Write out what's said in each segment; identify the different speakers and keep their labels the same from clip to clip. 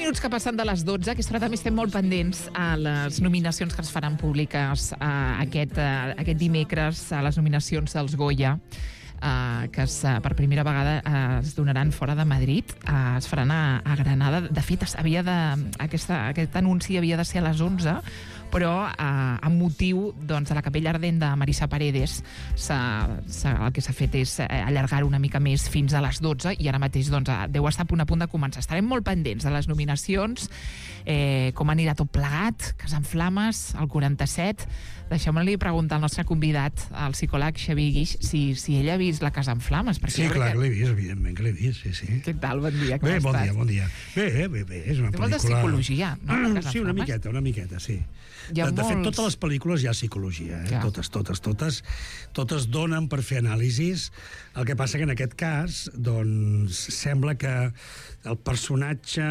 Speaker 1: minuts que passen de les 12. Aquesta hora també estem molt pendents a les nominacions que es faran públiques aquest dimecres, a les nominacions dels Goya, que per primera vegada es donaran fora de Madrid, es faran a Granada. De fet, aquest anunci havia de ser a les 11, però amb motiu de la Capella Ardent de Marisa Paredes el que s'ha fet és allargar una mica més fins a les 12 i ara mateix deu estar a punt de començar. Estarem molt pendents de les nominacions, com anirà tot plegat, Casa en Flames, el 47. Deixem-li preguntar al nostre convidat, al psicòleg Xavier Guix, si ell ha vist la Casa en Flames.
Speaker 2: Sí, clar que l'he vist, evidentment que l'he vist, sí.
Speaker 1: Què tal? Bon dia, com
Speaker 2: estàs? Bon dia. Bé, és una pel·lícula...
Speaker 1: Té molta psicologia, no?
Speaker 2: Sí, una miqueta, sí. De fet, totes les pel·lícules hi ha psicologia, totes donen per fer anàlisis. El que passa que en aquest cas, doncs, sembla que el personatge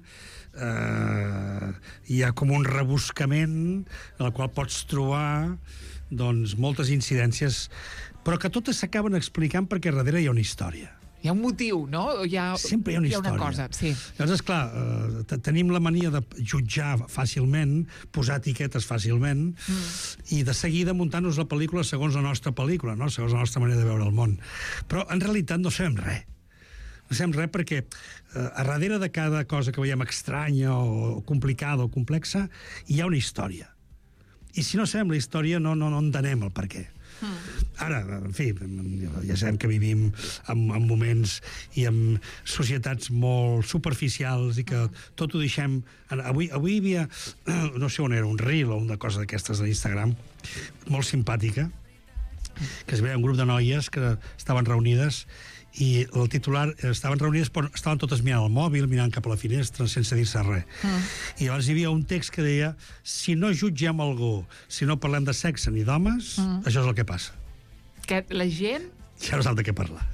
Speaker 2: hi ha com un rebuscament en el qual pots trobar doncs, moltes incidències, però que totes s'acaben explicant perquè darrere hi ha una història.
Speaker 1: Hi ha un motiu, no?
Speaker 2: Sempre hi ha una història.
Speaker 1: Una cosa, sí.
Speaker 2: Llavors, esclar, tenim la mania de jutjar fàcilment, posar etiquetes fàcilment, i de seguida muntar-nos la pel·lícula segons la nostra pel·lícula, no? Segons la nostra manera de veure el món. Però, en realitat, no sabem res. No sabem res perquè a darrere de cada cosa que veiem estranya o complicada o complexa hi ha una història. I si no sabem la història no entenem el per què. Ara, en fi, ja sabem que vivim en moments i en societats molt superficials i que tot ho deixem... Avui hi havia, no sé on era, un reel o una cosa d'aquestes a Instagram, molt simpàtica, que es veia un grup de noies que estaven reunides i el titular, estaven reunides però estaven totes mirant el mòbil, mirant cap a la finestra sense dir-se res. I llavors hi havia un text que deia: si no jutgem algú, si no parlem de sexe ni d'homes, això és el que passa.
Speaker 1: Que la gent...
Speaker 2: Ja no sap de què parlar.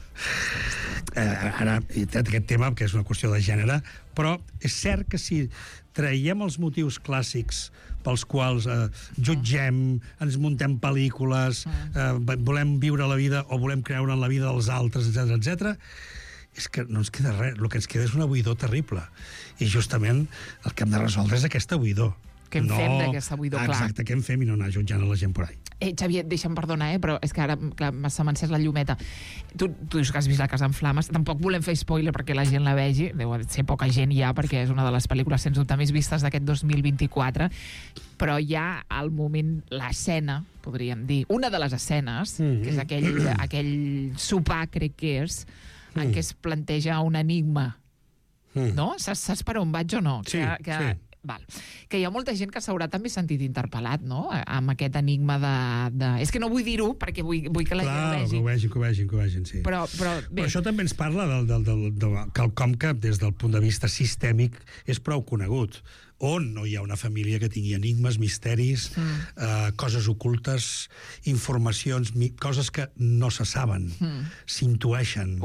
Speaker 2: Ara, aquest tema, que és una qüestió de gènere, però és cert que si traiem els motius clàssics pels quals jutgem, ens muntem pel·lícules, volem viure la vida o volem creure en la vida dels altres, etc., és que no ens queda res. El que ens queda és una buidor terrible. I justament el que hem de resoldre és aquesta buidor.
Speaker 1: Què en fem d'aquesta buidor, clar.
Speaker 2: Exacte, què en fem i no anar jutjant a la gent por ahí.
Speaker 1: Xavier, deixa'm perdonar, però és que ara se m'ha encès la llumeta. Tu dius que has vist la Casa en Flames. Tampoc volem fer spoiler perquè la gent la vegi. Deu ser poca gent ja, perquè és una de les pel·lícules sens dubte més vistes d'aquest 2024. Però hi ha al moment l'escena, podríem dir, una de les escenes, que és aquell sopar, crec que és, en què es planteja un enigma. No? Saps per on vaig o no?
Speaker 2: Sí, sí.
Speaker 1: Val. Que hi ha molta gent que s'haurà també sentit interpel·lat, no?, amb aquest enigma de... És que no vull dir-ho perquè vull que la gent ho vegi.
Speaker 2: Que ho vegin, sí.
Speaker 1: Però
Speaker 2: això també ens parla de quelcom que des del punt de vista sistèmic és prou conegut, on no hi ha una família que tingui enigmes, misteris, coses ocultes, informacions, coses que no se saben, s'intueixen.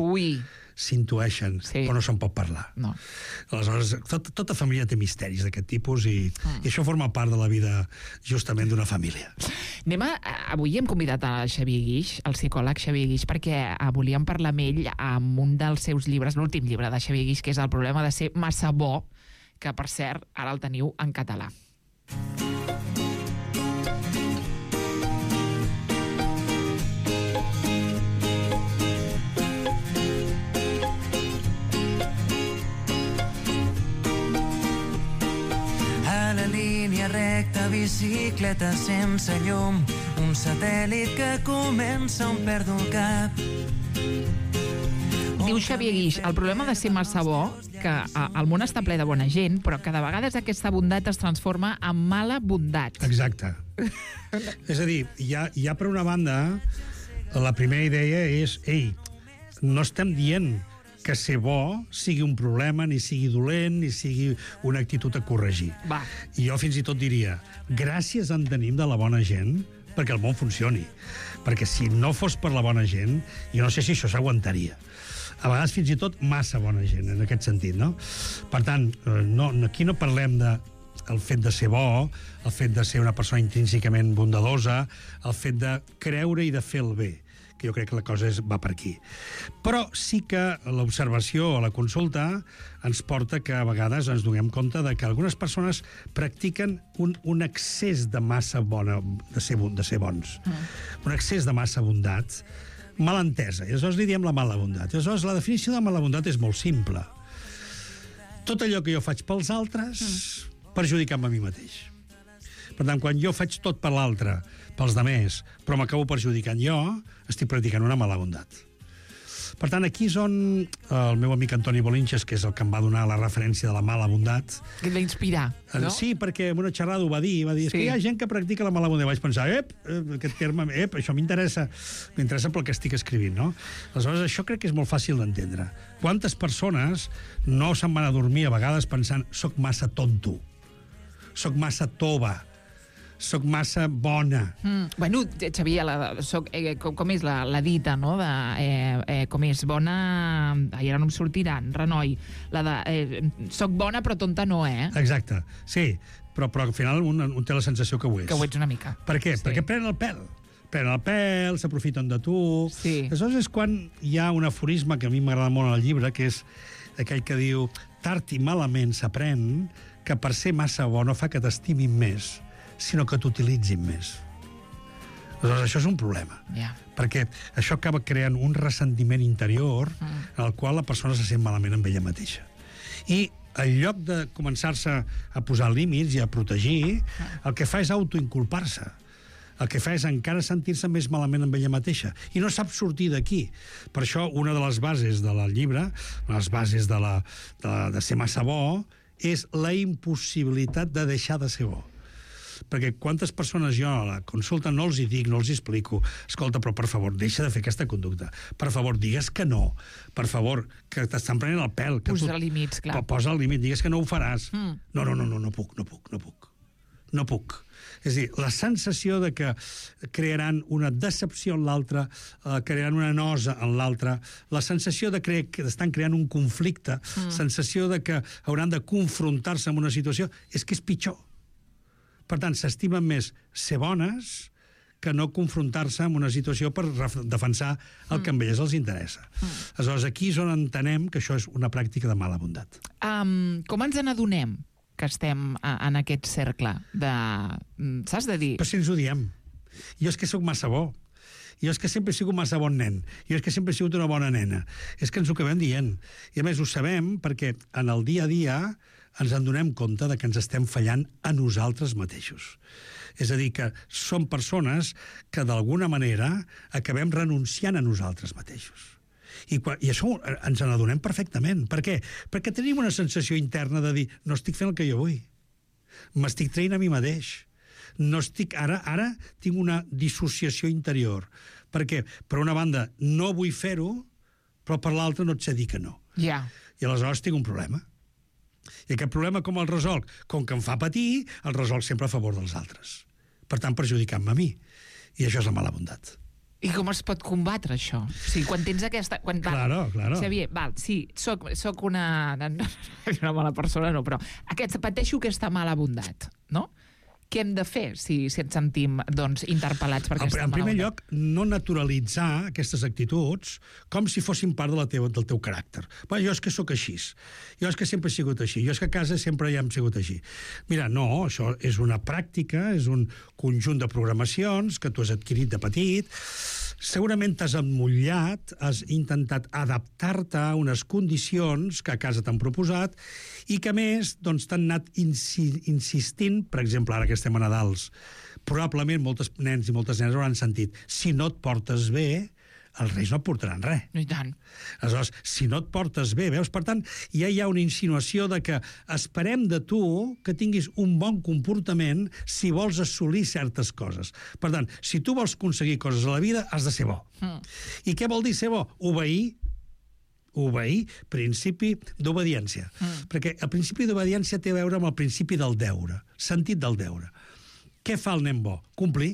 Speaker 2: Però no se'n pot parlar.
Speaker 1: No.
Speaker 2: Aleshores, tota família té misteris d'aquest tipus i això forma part de la vida justament d'una família.
Speaker 1: Avui hem convidat a Xavier Guix, el psicòleg Xavier Guix, perquè volíem parlar amb ell amb un dels seus llibres, l'últim llibre de Xavier Guix, que és El problema de ser massa bo, que per cert ara el teniu en català.
Speaker 3: A la línia recta, bicicleta sense llum, un satèl·lit que comença on perdo el cap.
Speaker 1: Diu Xavier Guix, el problema de ser massa bo, que el món està ple de bona gent, però que de vegades aquesta bondat es transforma en mala bondat.
Speaker 2: Exacte. És a dir, hi ha per una banda, la primera idea és, no estem dient que ser bo sigui un problema, ni sigui dolent, ni sigui una actitud a corregir.
Speaker 1: Va.
Speaker 2: I jo fins i tot diria, gràcies en tenim de la bona gent perquè el món funcioni. Perquè si no fos per la bona gent, jo no sé si això s'aguantaria. A vegades fins i tot massa bona gent, en aquest sentit, no? Per tant, aquí no parlem del fet de ser bo, el fet de ser una persona intrínsecament bondadosa, el fet de creure i de fer el bé. que jo crec que la cosa va per aquí. Però sí que l'observació o la consulta ens porta que a vegades ens donem compte de que algunes persones practiquen un excés de massa bona, de ser bons. Un excés de massa bondat, mal entesa. I aleshores li diem la mala bondat. I aleshores la definició de mala bondat és molt simple. Tot allò que jo faig pels altres, perjudicant-me a mi mateix. Per tant, quan jo faig tot per l'altre, pels demés, però m'acabo perjudicant jo, estic practicant una mala bondat. Per tant, aquí és on el meu amic Antoni Bolinches, que és el que em va donar la referència de la mala bondat...
Speaker 1: Que et va inspirar, no?
Speaker 2: Sí, perquè en una xerrada ho va dir, és que hi ha gent que practica la mala bondat. Vaig pensar, aquest terme, això m'interessa pel que estic escrivint, no? Aleshores, això crec que és molt fàcil d'entendre. Quantes persones no se'n van a dormir a vegades pensant soc massa tonto, soc massa tova, soc massa bona.
Speaker 1: Bueno, Xavier, com és la dita, no? Com és bona... Ai, ara no em sortiran, renoi. La de soc bona però tonta no,
Speaker 2: Exacte, sí. Però al final un té la sensació que ho és.
Speaker 1: Que ho ets una mica.
Speaker 2: Per què? Sí. Perquè prenen el pèl. Prenen el pèl, s'aprofiten de tu...
Speaker 1: Sí.
Speaker 2: Aleshores és quan hi ha un aforisme que a mi m'agrada molt al llibre, que és aquell que diu tard i malament s'aprèn que per ser massa bo no fa que t'estimin més, sinó que t'utilitzin més. Aleshores, això és un problema.
Speaker 1: Yeah.
Speaker 2: Perquè això acaba creant un ressentiment interior en el qual la persona se sent malament amb ella mateixa. I en lloc de començar-se a posar límits i a protegir, el que fa és autoinculpar-se. El que fa és encara sentir-se més malament amb ella mateixa. I no sap sortir d'aquí. Per això, una de les bases del llibre, les bases de ser massa bo, és la impossibilitat de deixar de ser bo. Perquè quantes persones jo a la consulta no els hi dic, no els hi explico, escolta, però per favor, deixa de fer aquesta conducta. Per favor, digues que no. Per favor, que t'estan prenent el pèl.
Speaker 1: Posa límits, clar.
Speaker 2: Posa el límit, digues que no ho faràs. No puc. És a dir, la sensació de que crearan una decepció en l'altre, crearan una nosa en l'altre, la sensació de que estan creant un conflicte, sensació de que hauran de confrontar-se amb una situació, és que és pitjor. Per tant, s'estimen més ser bones que no confrontar-se amb una situació per defensar el que a ells els interessa. Aleshores, aquí és on entenem que això és una pràctica de mala bondat.
Speaker 1: Com ens n'adonem que estem en aquest cercle de... Saps de dir?
Speaker 2: Però si ens ho diem. Jo és que sóc massa bo. Jo és que sempre he sigut massa bon nen. Jo és que sempre he sigut una bona nena. És que ens ho acabem dient. I a més ho sabem perquè en el dia a dia ens en donem compte de que ens estem fallant a nosaltres mateixos. És a dir, que som persones que d'alguna manera acabem renunciant a nosaltres mateixos. I això ens n'adonem perfectament. Per què? Perquè tenim una sensació interna de dir no estic fent el que jo vull. M'estic traient a mi mateix. No estic... Ara tinc una dissociació interior. Perquè, per una banda, no vull fer-ho, però per l'altra no et sé dir que no.
Speaker 1: Ja.
Speaker 2: I aleshores tinc un problema. I aquest problema com el resolc? Com que em fa patir, el resolc sempre a favor dels altres. Per tant, perjudicant-me a mi. I això és la mala bondat.
Speaker 1: I com es pot combatre, això? O sigui, quan tens aquesta...
Speaker 2: Claro.
Speaker 1: Xavier, sí, soc una mala persona, no, però pateixo aquesta mala bondat, no? Què hem de fer si ens sentim interpel·lats per aquesta mala bondat? En primer lloc, no naturalitzar aquestes actituds com si fossin part del teu caràcter. Bueno, jo és que sóc així. Jo és que sempre he sigut així. Jo és que a casa sempre ja hem sigut així. Mira, no, això és una pràctica, és un conjunt de programacions que tu has adquirit de petit. Segurament t'has emmottllat, has intentat adaptar-te a unes condicions que a casa t'han proposat i que, a més, t'han anat insistint, per exemple, ara que estem a Nadals, probablement molts nens i moltes nenes hauran sentit si no et portes bé, els reis no et portaran res. I tant.
Speaker 2: Aleshores, si no et portes bé, veus? Per tant, ja hi ha una insinuació de que esperem de tu que tinguis un bon comportament si vols assolir certes coses. Per tant, si tu vols aconseguir coses a la vida, has de ser bo. I què vol dir ser bo? Obeir, principi d'obediència. Perquè el principi d'obediència té a veure amb el principi del deure, sentit del deure. Què fa el nen bo? Complir.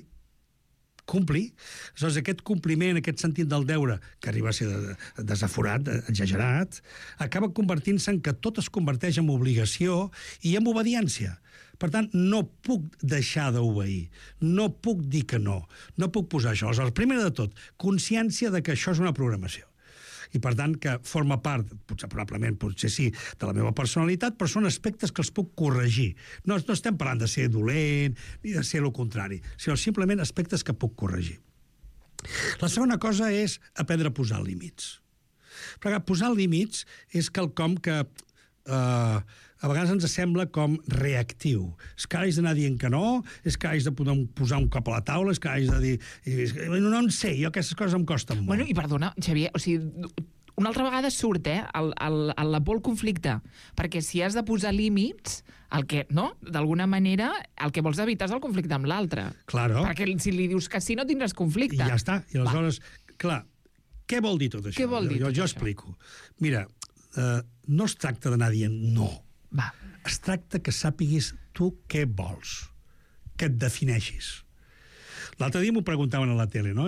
Speaker 2: Aleshores, aquest compliment, aquest sentit del deure, que arriba a ser desaforat, exagerat, acaba convertint-se en que tot es converteix en obligació i en obediència. Per tant, no puc deixar d'obeir, no puc dir que no puc posar això. Aleshores, primer de tot, consciència de que això és una programació. I, per tant, que forma part, potser sí, de la meva personalitat, però són aspectes que els puc corregir. No estem parlant de ser dolent ni de ser el contrari, sinó simplement aspectes que puc corregir. La segona cosa és aprendre a posar límits. Perquè posar límits és quelcom que a vegades ens sembla com reactiu. És que haig d'anar dient que no, és que haig de posar un cop a la taula, és que haig de dir... No en sé, jo aquestes coses em costen molt.
Speaker 1: Bueno, i perdona, Xavier, o sigui, una altra vegada surt, la por al conflicte, perquè si has de posar límits, el que, no? D'alguna manera, el que vols evitar és el conflicte amb l'altre.
Speaker 2: Claro.
Speaker 1: Perquè si li dius que sí, no tindràs conflicte.
Speaker 2: I ja està. I aleshores, clar, què vol dir tot això?
Speaker 1: Què vol dir tot
Speaker 2: jo
Speaker 1: això?
Speaker 2: Explico. Mira, no es tracta d'anar dient no.
Speaker 1: Va.
Speaker 2: Es tracta que sàpiguis tu què vols, que et defineixis. L'altre dia m'ho preguntaven a la tele, no?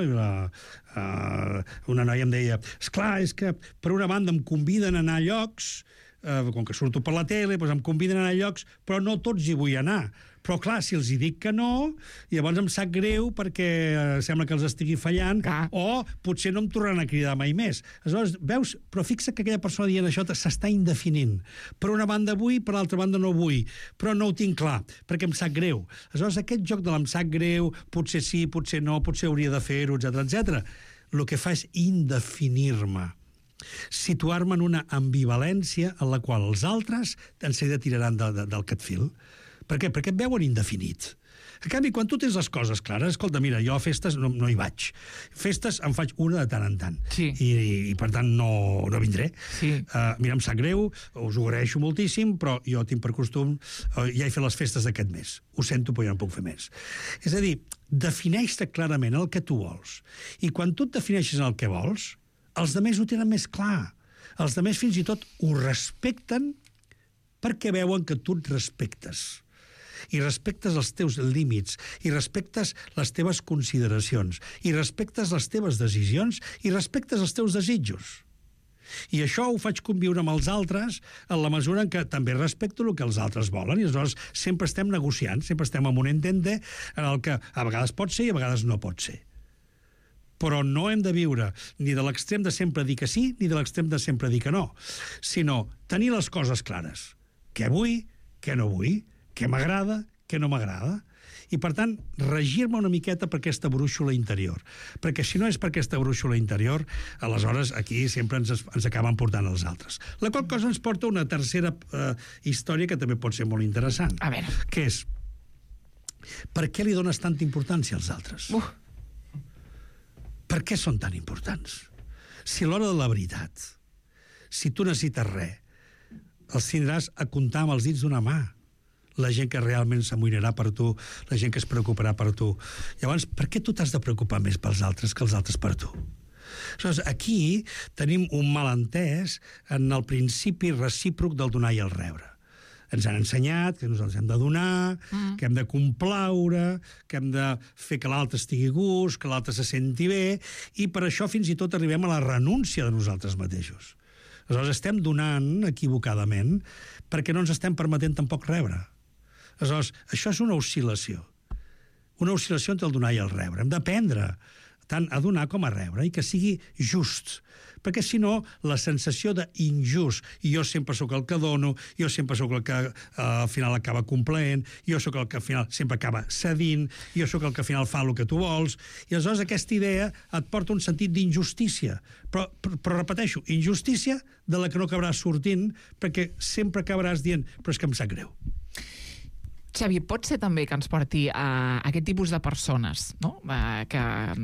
Speaker 2: Una noia em deia, esclar, és que per una banda em conviden a anar a llocs, com que surto per la tele, doncs em conviden a anar a llocs, però no tots hi vull anar. Però, clar, si els hi dic que no, llavors em sap greu perquè sembla que els estigui fallant, o potser no em tornaran a cridar mai més. Aleshores, veus? Però fixa que aquella persona dient això s'està indefinint. Per una banda vull, per l'altra banda no vull, però no ho tinc clar, perquè em sap greu. Aleshores, aquest joc de l'em sap greu, potser sí, potser no, potser hauria de fer-ho, etc. El que fa és indefinir-me, situar-me en una ambivalència en la qual els altres en seguida tiraran del catfil. Per què? Perquè et veuen indefinit. En canvi, quan tu tens les coses clares, escolta, mira, jo a festes no hi vaig. Festes en faig una de tant en tant.
Speaker 1: Sí.
Speaker 2: I per tant, no vindré.
Speaker 1: Sí.
Speaker 2: Mira, em sap greu, us ho agraeixo moltíssim, però jo tinc per costum, ja he fet les festes d'aquest mes. Ho sento, però ja no puc fer més. És a dir, defineix-te clarament el que tu vols. I quan tu et defineixes el que vols, els altres ho tenen més clar. Els altres fins i tot ho respecten perquè veuen que tu et respectes. I respectes els teus límits, i respectes les teves consideracions, i respectes les teves decisions, i respectes els teus desitjos. I això ho faig conviure amb els altres en la mesura en què també respecto el que els altres volen, i aleshores sempre estem negociant, sempre estem en un entente en el que a vegades pot ser i a vegades no pot ser. Però no hem de viure ni de l'extrem de sempre dir que sí, ni de l'extrem de sempre dir que no, sinó tenir les coses clares. Què vull, què no vull, què m'agrada, què no m'agrada. I, per tant, regir-me una miqueta per aquesta brúixola interior. Perquè si no és per aquesta brúixola interior, aleshores aquí sempre ens acaben portant els altres. La qual cosa ens porta a una tercera història que també pot ser molt interessant.
Speaker 1: A veure.
Speaker 2: Que és, per què li dones tanta importància als altres? Per què són tan importants? Si a l'hora de la veritat, si tu necessites res, els tindràs a comptar amb els dits d'una mà. La gent que realment s'amoïnarà per tu, la gent que es preocuparà per tu. Llavors, per què tu t'has de preocupar més pels altres que els altres per tu? Aleshores, aquí tenim un malentès en el principi recíproc del donar i el rebre. Ens han ensenyat que nosaltres hem de donar, que hem de complaure, que hem de fer que l'altre estigui a gust, que l'altre se senti bé, i per això fins i tot arribem a la renúncia de nosaltres mateixos. Aleshores, estem donant equivocadament perquè no ens estem permetent tampoc rebre. Aleshores, això és una oscil·lació entre el donar i el rebre. Hem d'aprendre tant a donar com a rebre, i que sigui just. Perquè, si no, la sensació d'injust, i jo sempre sóc el que dono, jo sempre sóc el que al final acaba complaent, jo sóc el que al final sempre acaba cedint, jo sóc el que al final fa el que tu vols, i aleshores aquesta idea et porta un sentit d'injustícia. Però repeteixo, injustícia de la que no acabaràs sortint, perquè sempre acabaràs dient, però és que em sap greu.
Speaker 1: Xavi, pot ser també que ens porti a aquest tipus de persones, no? que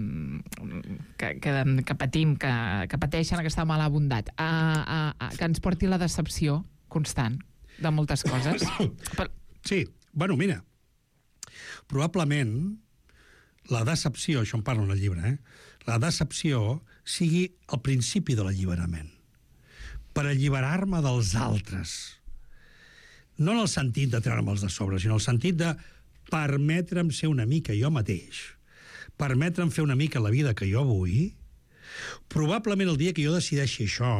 Speaker 1: patim, que pateixen aquesta mala bondat, que ens porti la decepció constant de moltes coses?
Speaker 2: Sí, bueno, mira, probablement la decepció, això en parlo en el llibre, la decepció sigui el principi de l'alliberament. Per alliberar-me dels altres. No en el sentit de treure'm els de sobre, sinó en el sentit de permetre'm ser una mica jo mateix, permetre'm fer una mica la vida que jo vull. Probablement el dia que jo decideixi això,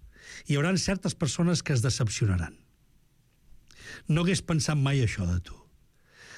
Speaker 2: hi haurà certes persones que es decepcionaran. No hagués pensat mai això de tu.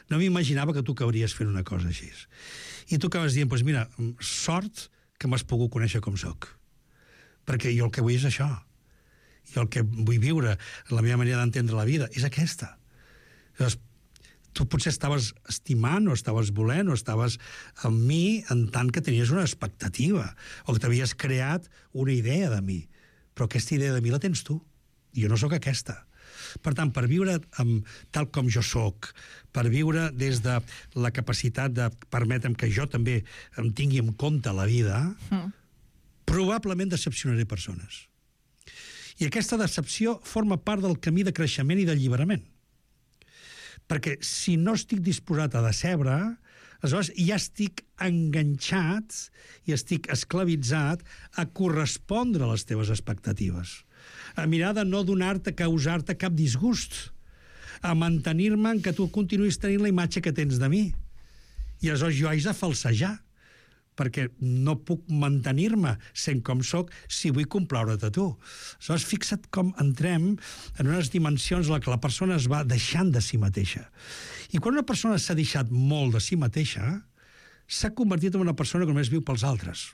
Speaker 2: no m'imaginava que tu acabaries fent una cosa així. I tu acabes dient, doncs mira, sort que m'has pogut conèixer com sóc. Perquè jo el que vull és això. Jo el que vull viure, la meva manera d'entendre la vida, és aquesta. Llavors, tu potser estaves estimant, o estaves volent, o estaves amb mi en tant que tenies una expectativa, o que t'havies creat una idea de mi. Però aquesta idea de mi la tens tu. Jo no sóc aquesta. Per tant, per viure tal com jo sóc, per viure des de la capacitat de permetre'm que jo també em tingui en compte la vida, probablement decepcionaré persones. I aquesta decepció forma part del camí de creixement i d'alliberament. Perquè si no estic disposat a decebre, aleshores ja estic enganxat i estic esclavitzat a correspondre a les teves expectatives, a mirar de no donar-te, causar-te cap disgust, a mantenir-me en que tu continuïs tenint la imatge que tens de mi. I aleshores jo haig de falsejar, perquè no puc mantenir-me sent com sóc si vull complaure't a tu. Aleshores, fixa't com entrem en unes dimensions en què la persona es va deixant de si mateixa. I quan una persona s'ha deixat molt de si mateixa, s'ha convertit en una persona que només viu pels altres.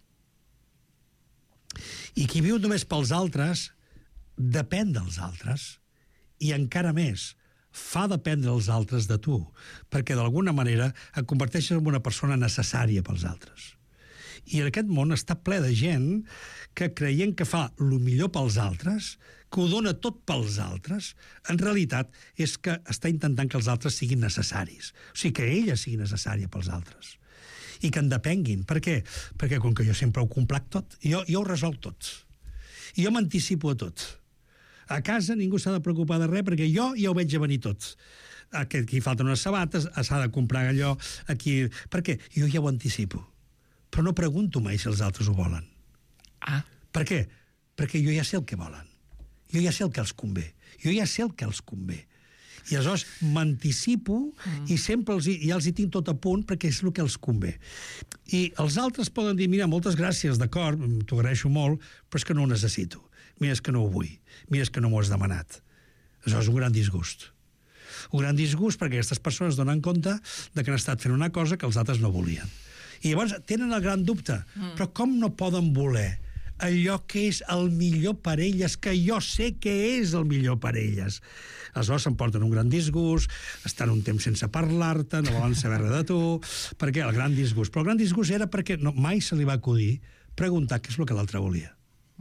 Speaker 2: I qui viu només pels altres depèn dels altres, i encara més, fa dependre els altres de tu, perquè d'alguna manera et converteixes en una persona necessària pels altres. I aquest món està ple de gent que, creient que fa el millor pels altres, que ho dona tot pels altres, en realitat és que està intentant que els altres siguin necessaris. O sigui, que ella sigui necessària pels altres. I que en depenguin. Per què? Perquè com que jo sempre ho complac tot, jo ho resolc tot. I jo m'anticipo a tot. A casa ningú s'ha de preocupar de res perquè jo ja ho veig a venir tot. Aquí falten unes sabates, s'ha de comprar allò, aquí... Per què? Jo ja ho anticipo. Però no pregunto mai si els altres ho volen. Per què? Perquè jo ja sé el que volen. Jo ja sé el que els convé. Jo ja sé el que els convé. I aleshores m'anticipo i sempre ja els hi tinc tot a punt perquè és el que els convé. I els altres poden dir, mira, moltes gràcies, d'acord, t'ho agraeixo molt, però és que no ho necessito. Mira, és que no ho vull. Mira, és que no m'ho has demanat. Aleshores, un gran disgust. Un gran disgust perquè aquestes persones donen compte de que han estat fent una cosa que els altres no volien. I llavors tenen el gran dubte. Però com no poden voler allò que és el millor per elles, que jo sé que és el millor per elles? Aleshores s'emporten un gran disgust, estan un temps sense parlar-te, no volen saber res de tu... Per què? El gran disgust. Però el gran disgust era perquè mai se li va acudir preguntar què és el que l'altre volia.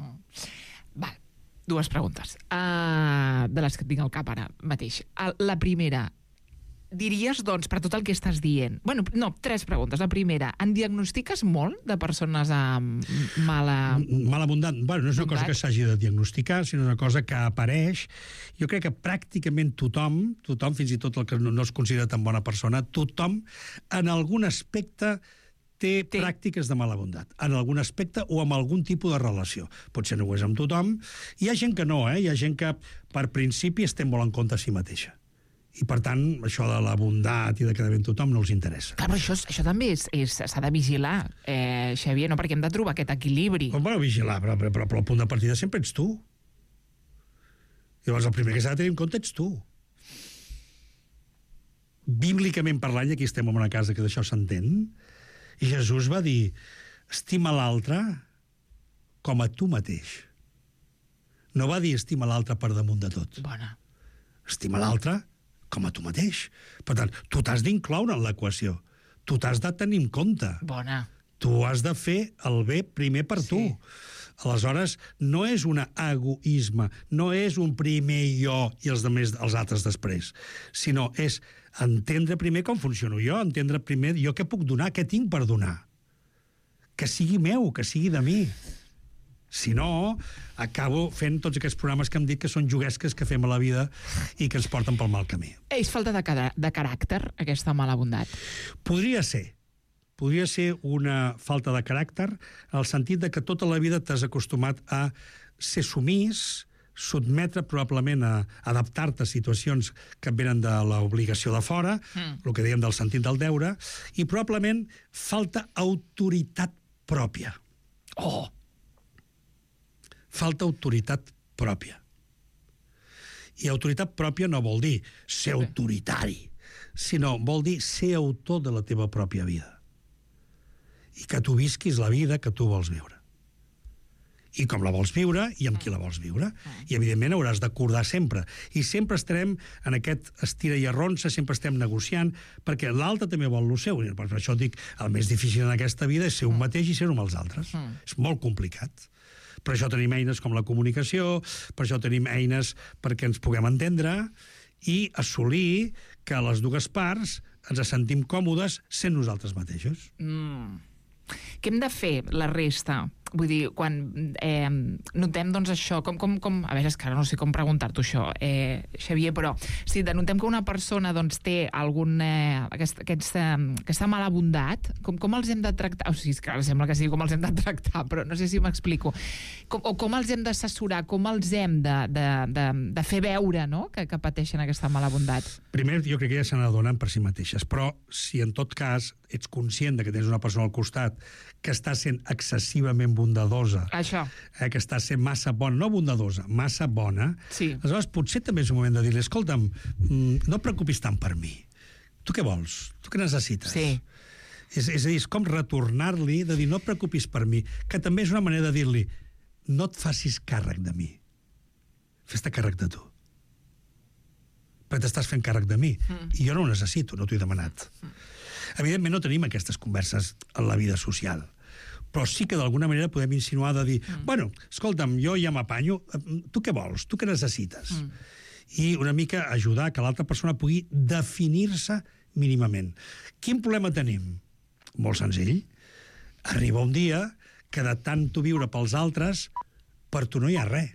Speaker 1: Va, dues preguntes, de les que tinc al cap ara mateix. La primera, diries, doncs, per tot el que estàs dient... Bueno, no, 3 preguntes. La primera, en diagnostiques molt de persones amb
Speaker 2: Mala bondat? Bueno, no és una cosa que s'hagi de diagnosticar, sinó una cosa que apareix. Jo crec que pràcticament tothom, fins i tot el que no es considera tan bona persona, tothom, en algun aspecte té pràctiques de mala bondat, en algun aspecte o amb algun tipus de relació. Potser no ho és amb tothom. Hi ha gent que no, Hi ha gent que, per principi, es té molt en compte a si mateixa. I, per tant, això de la bondat i de quedar bé amb tothom no els interessa.
Speaker 1: Clar, però això també s'ha de vigilar, Xavier, no? Perquè hem de trobar aquest equilibri.
Speaker 2: Bueno, vigilar, però el punt de partida sempre ets tu. Llavors, el primer que s'ha de tenir en compte ets tu. Bíblicament parlant, i aquí estem en una casa que d'això s'entén, Jesús va dir, estima l'altre com a tu mateix. No va dir estima l'altre per damunt de tot.
Speaker 1: Bona.
Speaker 2: Estima l'altre com a tu mateix. Per tant, tu t'has d'incloure en l'equació. Tu t'has de tenir en compte.
Speaker 1: Bona.
Speaker 2: Tu has de fer el bé primer per tu. Aleshores, no és un egoisme, no és un primer jo i els altres després, sinó és entendre primer com funciono jo, entendre primer jo què puc donar, què tinc per donar. Que sigui meu, que sigui de mi. Si no, acabo fent tots aquests programes que hem dit que són juguesques que fem a la vida i que ens porten pel mal camí.
Speaker 1: És falta de caràcter, aquesta mala bondat?
Speaker 2: Podria ser una falta de caràcter, en el sentit de que tota la vida t'has acostumat a ser sumís, sotmetre probablement a adaptar-te a situacions que et venen de l'obligació de fora, el que dèiem del sentit del deure, i probablement falta autoritat pròpia. Falta autoritat pròpia. I autoritat pròpia no vol dir ser autoritari, sinó vol dir ser autor de la teva pròpia vida. I que tu visquis la vida que tu vols viure. I com la vols viure i amb qui la vols viure. I, evidentment, hauràs d'acordar sempre. I sempre estarem en aquest estira i arronsa, sempre estem negociant, perquè l'altre també vol el seu. Per això dic, el més difícil en aquesta vida és ser un mateix i ser-ho amb els altres. És molt complicat. Per això tenim eines com la comunicació, per això tenim eines perquè ens puguem entendre i assolir que les dues parts ens sentim còmodes sent nosaltres mateixos.
Speaker 1: Què hem de fer, la resta? Vull dir, quan notem, doncs, això, com... A veure, és que ara no sé com preguntar-t'ho, això, Xavier, però si notem que una persona, doncs, té algun... aquesta mala bondat, com els hem de tractar? O sigui, és que ara sembla que sí, com els hem de tractar, però no sé si m'explico. O com els hem d'assessorar, com els hem de fer veure, no?, que pateixen aquesta mala bondat.
Speaker 2: Primer, jo crec que ja se n'adonen per si mateixes, però si en tot cas ets conscient de que tens una persona al costat que està sent excessivament bondadosa,
Speaker 1: això,
Speaker 2: que està sent massa bona, no bondadosa, massa bona,
Speaker 1: sí.
Speaker 2: Aleshores potser també és un moment de dir-li, escolta'm, no et preocupis tant per mi. Tu què vols? Tu què necessites?
Speaker 1: Sí.
Speaker 2: És a dir, és com retornar-li, de dir, no et preocupis per mi, que també és una manera de dir-li, no et facis càrrec de mi. Fes-te càrrec de tu. Perquè t'estàs fent càrrec de mi. I jo no ho necessito, no t'ho he demanat. Evidentment no tenim aquestes converses en la vida social, però sí que d'alguna manera podem insinuar de dir, bueno, escolta'm, jo ja m'apanyo, tu què vols? Tu què necessites? I una mica ajudar que l'altra persona pugui definir-se mínimament. Quin problema tenim? Molt senzill. Arriba un dia que de tant tu viure pels altres, per tu no hi ha res.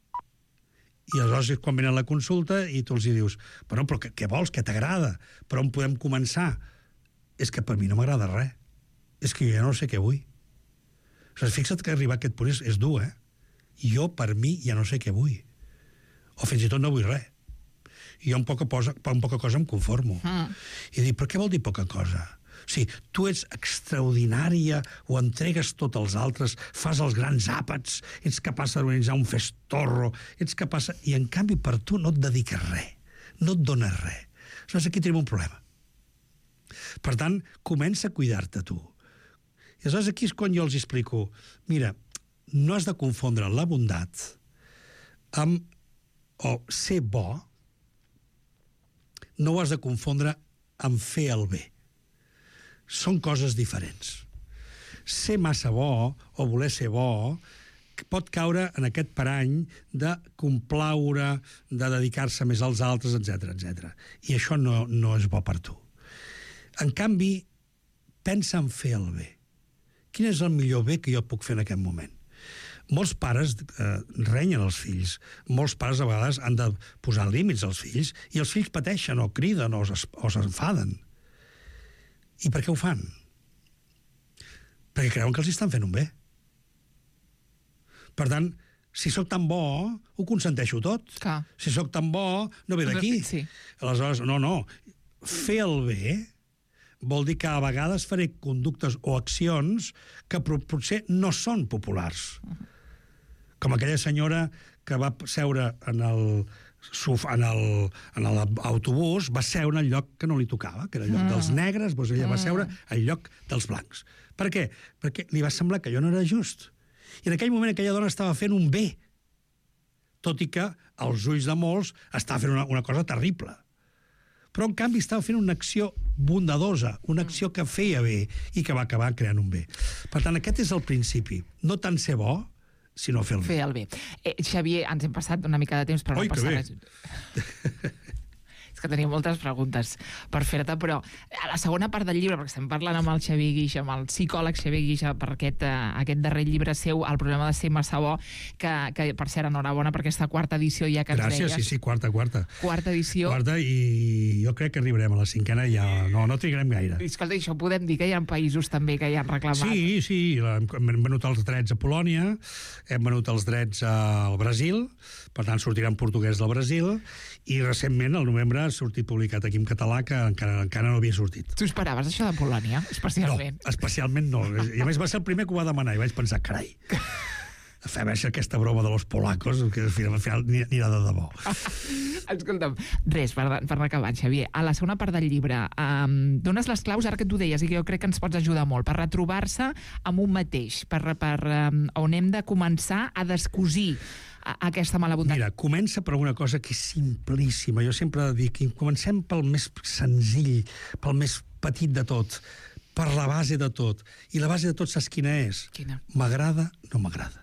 Speaker 2: I aleshores és quan venen a la consulta i tu els hi dius, bueno, però què vols? Què t'agrada? Per on podem començar? És que per mi no m'agrada res. És que jo ja no sé què vull. O sigui, fixa't que arribar a aquest punt és dur, eh? Jo, per mi, ja no sé què vull. O fins i tot no vull res. I jo amb poca cosa em conformo. I dic, però què vol dir poca cosa? O sigui, tu ets extraordinària, ho entregues tot als altres, fas els grans àpats, ets capaç d'organitzar un festorro, ets capaç... I, en canvi, per tu no et dediques res. No et dones res. Aleshores, aquí tenim un problema. Per tant, comença a cuidar-te tu. I aleshores aquí és quan jo els explico, mira, no has de confondre la bondat amb o ser bo, no ho has de confondre amb fer el bé. Són coses diferents. Ser massa bo o voler ser bo pot caure en aquest parany de complaure, de dedicar-se més als altres, etc etc. I això no és bo per tu. En canvi, pensa en fer el bé. Quin és el millor bé que jo puc fer en aquest moment? Molts pares renyen els fills. Molts pares a vegades han de posar límits als fills i els fills pateixen o criden o s'enfaden. I per què ho fan? Perquè creuen que els estan fent un bé. Per tant, si sóc tan bo, ho consenteixo tot.
Speaker 1: Clar.
Speaker 2: Si sóc tan bo, no ve d'aquí.
Speaker 1: Sí.
Speaker 2: Aleshores, no. Fer el bé vol dir que a vegades faré conductes o accions que potser no són populars. Com aquella senyora que va seure en l'autobús, va seure al lloc que no li tocava, que era el lloc dels negres, doncs ella va seure al lloc dels blancs. Per què? Perquè li va semblar que allò no era just. I en aquell moment aquella dona estava fent un bé, tot i que als ulls de molts estava fent una cosa terrible. Però, en canvi, estava fent una acció bondadosa, una acció que feia bé i que va acabar creant un bé. Per tant, aquest és el principi. No tant ser bo, sinó fer el bé.
Speaker 1: Fer el bé. Xavier, ens hem passat una mica de temps, però no passa res. És que tenia moltes preguntes per fer-te, però a la segona part del llibre, perquè estem parlant amb el Xavier Guix, amb el psicòleg Xavier Guix, per aquest darrer llibre seu, el problema de ser massa bo, que per cert, enhorabona per aquesta quarta edició ja que ens deies.
Speaker 2: Gràcies, sí, quarta.
Speaker 1: Quarta edició.
Speaker 2: Quarta, i jo crec que arribarem a la cinquena, ja no trigarem gaire.
Speaker 1: Escolta, això podem dir que hi ha països també que hi han reclamat.
Speaker 2: Sí, hem venut els drets a Polònia, hem venut els drets al Brasil, per tant sortirà en portuguès del Brasil, i recentment, al novembre, ha sortit publicat aquí en català, que encara no havia sortit.
Speaker 1: Tu esperaves això de Polònia, especialment?
Speaker 2: No, especialment no. I a més va ser el primer que ho va demanar, i vaig pensar, carai. fem aquesta broma de los polacos, que al final anirà de debò.
Speaker 1: Escolta'm, res, per anar acabant, Xavier. A la segona part del llibre, dones les claus, ara que tu deies, i que jo crec que ens pots ajudar molt, per retrobar-se amb un mateix, on hem de començar a descosir aquesta mala bondat.
Speaker 2: Mira, comença per una cosa que és simplíssima. Jo sempre dic que comencem pel més senzill, pel més petit de tot, per la base de tot. I la base de tot saps quina és?
Speaker 1: Quina?
Speaker 2: M'agrada, no m'agrada.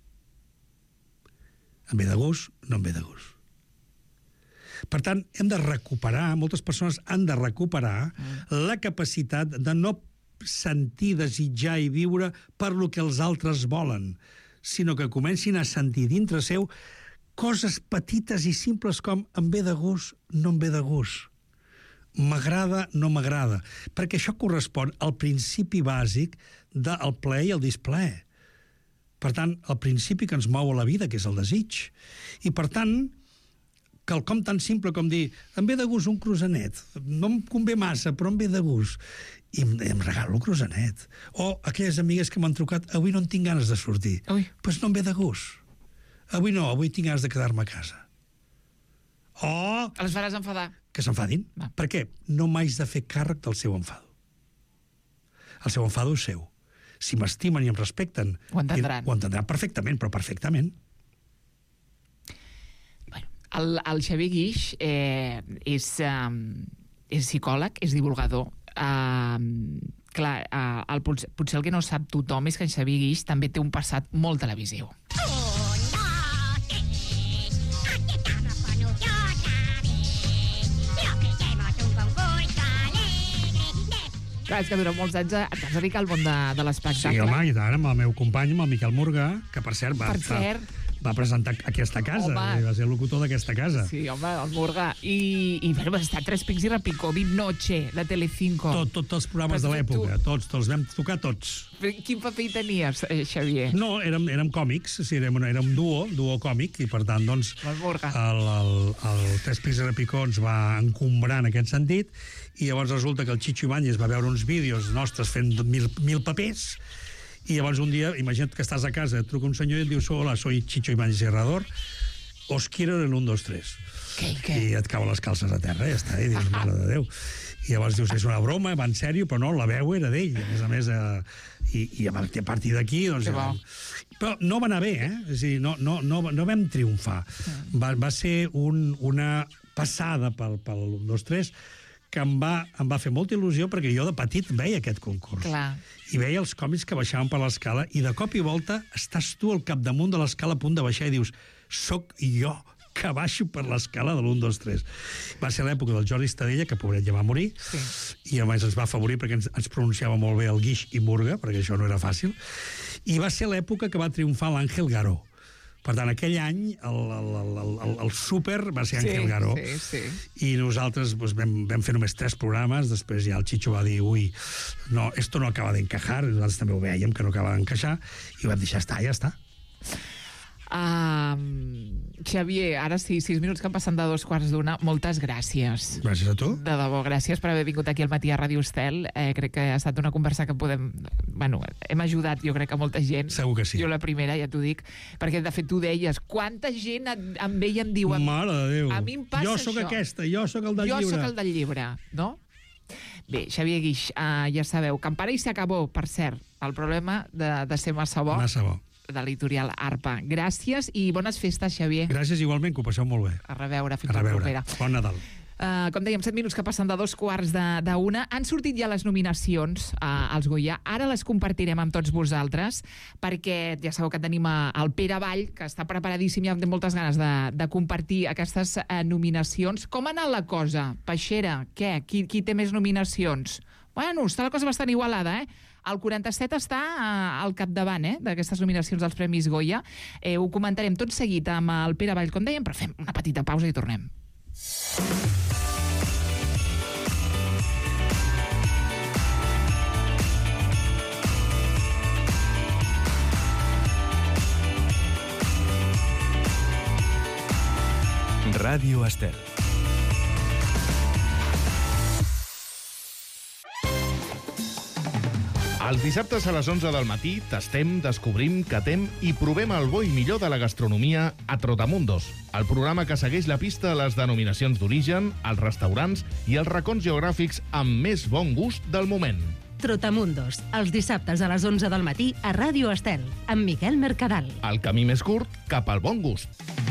Speaker 2: Em ve de gust, no em ve de gust. Per tant, hem de recuperar, moltes persones han de recuperar la capacitat de no sentir, desitjar i viure per lo que els altres volen, sinó que comencin a sentir dintre seu coses petites i simples com em ve de gust, no em ve de gust. M'agrada, no m'agrada. Perquè això correspon al principi bàsic del plaer i el displaer. Per tant, el principi que ens mou a la vida, que és el desig. I, per tant, quelcom tan simple com dir em ve de gust un croissanet. No em convé massa, però em ve de gust. I em regalo el croissanet. O aquelles amigues que m'han trucat, avui no en tinc ganes de sortir. Doncs no em ve de gust. Avui no, avui tinc ganes de quedar-me a casa. O...
Speaker 1: Els faràs enfadar.
Speaker 2: Que s'enfadin. Per què? No m'haig de fer càrrec del seu enfado. El seu enfado és seu. Si m'estimen i em respecten...
Speaker 1: Ho entendran.
Speaker 2: Ho entendran perfectament, però perfectament.
Speaker 1: Bueno, el Xavier Guix és psicòleg, és divulgador. Clar, potser el que no sap tothom és que en Xavier Guix també té un passat molt televisiu. Clar, és que durant molts anys t'has dedicat al món de l'espectacle.
Speaker 2: Sí, home, i tant, amb el meu company, amb el Miquel Murga, que per cert va presentar aquesta casa, va ser el locutor d'aquesta casa.
Speaker 1: Sí, home, el Murga. I bueno, va estar Tres Pics i Repicó, Vip Noche, de Telecinco.
Speaker 2: Tots els programes de l'època, tots, vam tocar tots.
Speaker 1: Quin paper hi tenies, Xavier?
Speaker 2: No, érem còmics, érem duo còmic, i per tant, doncs, el Tres Pics i Repicó ens va encombrar en aquest sentit, i llavors resulta que el Chicho Ibáñez va veure uns vídeos nostres fent 1.000 papers, i llavors un dia, imagina't que estàs a casa, et truca un senyor i et diu, hola, soy Chicho Ibáñez Herrador, os quiero en el 1, 2, 3.
Speaker 1: Què?
Speaker 2: I et cauen les calces a terra, ja està, i dius, mare de Déu. I llavors dius, és una broma, va en sèrio, però no, la veu era d'ell, a més, i a partir d'aquí, doncs... Però no va anar bé, És a dir, no vam triomfar. Va ser una passada pel 1, 2, 3, que em va fer molta il·lusió, perquè jo de petit veia aquest concurs.
Speaker 1: Clar.
Speaker 2: I veia els còmics que baixaven per l'escala, i de cop i volta estàs tu al capdamunt de l'escala a punt de baixar i dius, soc jo que baixo per l'escala de l'1, 2, 3. Va ser l'època del Jordi Estadella, que pobret ja va morir, i a més ens va afavorir perquè ens pronunciava molt bé el Guix i Murga, perquè això no era fàcil, i va ser l'època que va triomfar l'Àngel Garó. Per tant, aquell any el súper va ser Ángel Garó. I nosaltres vam fer només 3 programes, després ja el Chicho va dir, ui, no, esto no acaba d'encajar, nosaltres també ho veiem que no acaba d'encaixar, i vam dir, ja està.
Speaker 1: Xavier, ara sí, 6 minuts que han passat de 2:15, moltes gràcies.
Speaker 2: Gràcies a tu.
Speaker 1: De debò, gràcies per haver vingut aquí al matí a Ràdio Estel. Crec que ha estat una conversa que podem... Bueno, hem ajudat, jo crec, a molta gent.
Speaker 2: Segur que sí.
Speaker 1: Jo la primera, ja t'ho dic, perquè de fet tu deies, quanta gent em ve i em diu...
Speaker 2: Mare de Déu.
Speaker 1: A mi em passa
Speaker 2: jo sóc
Speaker 1: això.
Speaker 2: Aquesta, jo sóc el del llibre.
Speaker 1: Jo sóc el del llibre, no? Bé, Xavier Guix, ja sabeu, Campara i se acabó, per cert, el problema de ser massa bo.
Speaker 2: Massa bo.
Speaker 1: De l'editorial ARPA. Gràcies i bones festes, Xavier.
Speaker 2: Gràcies igualment, que ho passeu molt bé.
Speaker 1: A reveure, fins la propera.
Speaker 2: Bon Nadal.
Speaker 1: Com dèiem, 7 minuts que passen de 2:15. Han sortit ja les nominacions als Goya. Ara les compartirem amb tots vosaltres, perquè ja sabeu que tenim el Pere Vall, que està preparadíssim i amb moltes ganes de compartir aquestes nominacions. Com ha anat la cosa? Peixera, què? Qui té més nominacions? Bueno, està la cosa bastant igualada, El 47 està al capdavant d'aquestes nominacions als Premis Goya. Ho comentarem tot seguit amb el Pere Vall, com dèiem, però fem una petita pausa i tornem.
Speaker 4: Ràdio Estel. Els dissabtes a les 11 del matí tastem, descobrim, catem i provem el bo i millor de la gastronomia a Trotamundos, el programa que segueix la pista a les denominacions d'origen, els restaurants i els racons geogràfics amb més bon gust del moment.
Speaker 5: Trotamundos, els dissabtes a les 11 del matí a Ràdio Estel, amb Miquel Mercadal.
Speaker 4: El camí més curt cap al bon gust.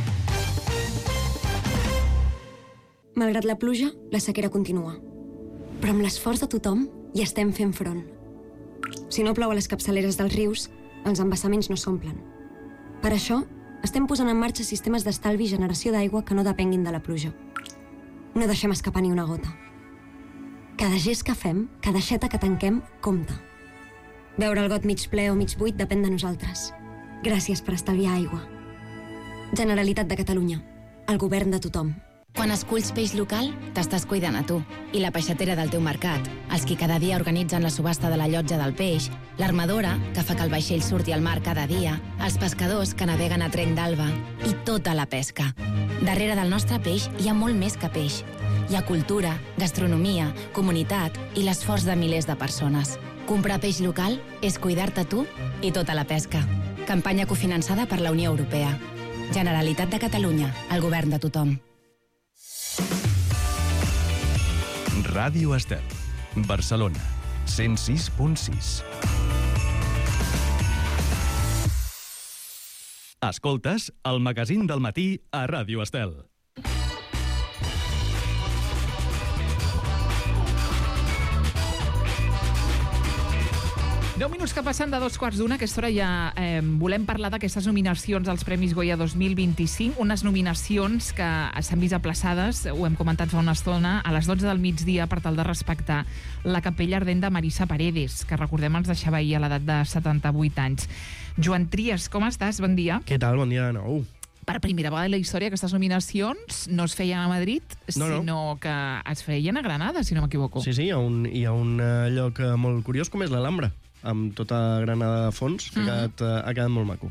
Speaker 6: Malgrat la pluja, la sequera continua. Però amb l'esforç de tothom hi estem fent front. Si no plou a les capçaleres dels rius, els embassaments no s'omplen. Per això, estem posant en marxa sistemes d'estalvi i generació d'aigua que no depenguin de la pluja. No deixem escapar ni una gota. Cada gest que fem, cada aixeta que tanquem, compta. Veure el got mig ple o mig buit depèn de nosaltres. Gràcies per estalviar aigua. Generalitat de Catalunya. El govern de tothom.
Speaker 7: Quan esculls peix local, t'estàs cuidant a tu. I la peixatera del teu mercat, els qui cada dia organitzen la subhasta de la llotja del peix, l'armadora, que fa que el vaixell surti al mar cada dia, els pescadors que naveguen a Trenc d'Alba i tota la pesca. Darrere del nostre peix hi ha molt més que peix. Hi ha cultura, gastronomia, comunitat i l'esforç de milers de persones. Comprar peix local és cuidar-te tu i tota la pesca. Campanya cofinançada per la Unió Europea. Generalitat de Catalunya, el govern de tothom.
Speaker 8: Ràdio Estel, Barcelona, 106.6. Escoltes el magazín del matí a Ràdio Estel.
Speaker 1: 10 minuts que passen de 2:15. A aquesta hora ja volem parlar d'aquestes nominacions als Premis Goya 2025, unes nominacions que s'han vist aplaçades, ho hem comentat fa una estona, a les 12 del migdia per tal de respectar la capella ardent de Marisa Paredes, que recordem ens deixava ahir a l'edat de 78 anys. Joan Trias, com estàs? Bon dia.
Speaker 9: Què tal? Bon dia de nou.
Speaker 1: Per primera vegada en la història aquestes nominacions no es feien a Madrid, sinó que es feien a Granada, si no m'equivoco.
Speaker 9: Sí, hi ha un lloc molt curiós com és l'Alhambra, amb tota Granada de fons, que ha quedat molt maco.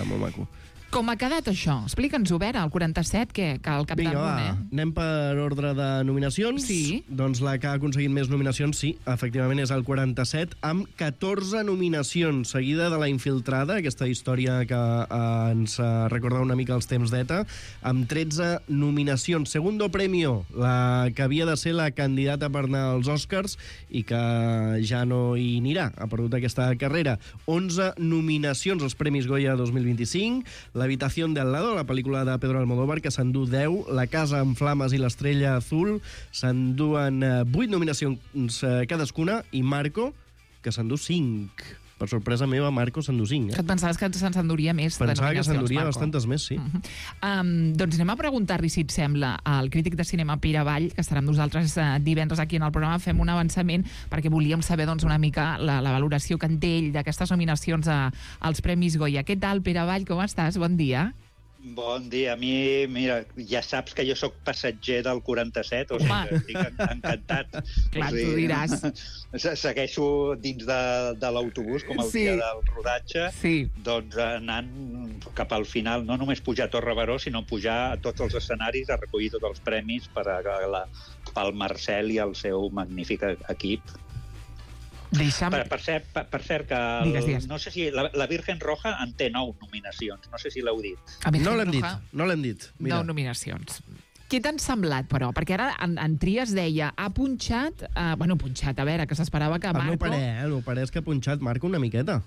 Speaker 9: Com
Speaker 1: ha quedat això? Explica'ns-ho, Vera, el 47, que al capdamunt,
Speaker 9: Vinga, anem per ordre de nominacions.
Speaker 1: Sí.
Speaker 9: Doncs la que ha aconseguit més nominacions, sí, efectivament és el 47, amb 14 nominacions, seguida de La Infiltrada, aquesta història que ens recorda una mica els temps d'ETA, amb 13 nominacions. Segundo premio, la que havia de ser la candidata per anar als Oscars i que ja no hi anirà, ha perdut aquesta carrera. 11 nominacions als Premis Goya 2025, L'habitación de al lado, la pel·lícula de Pedro Almodóvar, que s'endú 10, La casa en flames i l'estrella azul s'enduen 8 nominacions cadascuna, i Marco, que s'endú 5. Per sorpresa meva, Marco s'endú 5.
Speaker 1: Que et pensaves que se'n s'enduria més de nominacions,
Speaker 9: Pensava que s'enduria
Speaker 1: Marco.
Speaker 9: bastantes més, sí.
Speaker 1: Doncs anem a preguntar-li, si et sembla, al crític de cinema Pere Vall, que estarà amb nosaltres divendres aquí en el programa. Fem un avançament perquè volíem saber una mica la valoració que en té ell d'aquestes nominacions als Premis Goya. Què tal, Pere Vall? Com estàs? Bon dia.
Speaker 10: Bon dia. A mi, mira, ja saps que jo sóc passatger del 47, o sigui que estic encantat.
Speaker 1: Clar, tu diràs.
Speaker 10: Segueixo dins de l'autobús, com el dia del rodatge, doncs anant cap al final, no només pujar a Torre Baró, sinó pujar a tots els escenaris a recollir tots els premis pel Marcel i el seu magnífic equip. Per cert, que no sé si la Virgen Roja en té 9 nominacions, no sé si l'heu dit.
Speaker 9: No l'hem dit.
Speaker 1: 9 nominacions. Què t'han semblat, però? Perquè ara en Trias deia, ha punxat, a veure, que s'esperava que Marco...
Speaker 9: El meu parer és que ha punxat Marco una miqueta.